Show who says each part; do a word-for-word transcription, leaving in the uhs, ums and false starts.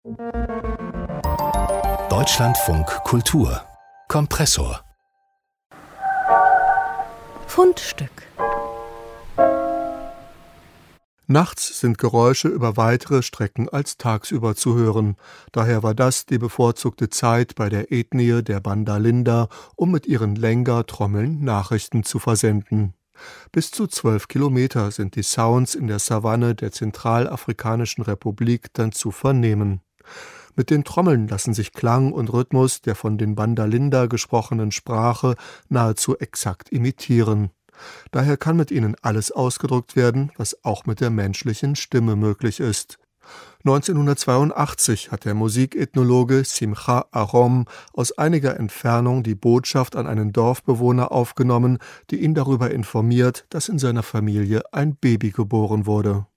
Speaker 1: Deutschlandfunk Kultur Kompressor
Speaker 2: Fundstück.
Speaker 3: Nachts sind Geräusche über weitere Strecken als tagsüber zu hören. Daher war das die bevorzugte Zeit bei der Ethnie der Banda Linda, um mit ihren Lenga-Trommeln Nachrichten zu versenden. Bis zu zwölf Kilometer sind die Sounds in der Savanne der Zentralafrikanischen Republik dann zu vernehmen. Mit den Trommeln lassen sich Klang und Rhythmus der von den Banda Linda gesprochenen Sprache nahezu exakt imitieren. Daher kann mit ihnen alles ausgedrückt werden, was auch mit der menschlichen Stimme möglich ist. neunzehnhundertzweiundachtzig hat der Musikethnologe Simcha Arom aus einiger Entfernung die Botschaft an einen Dorfbewohner aufgenommen, die ihn darüber informiert, dass in seiner Familie ein Baby geboren wurde.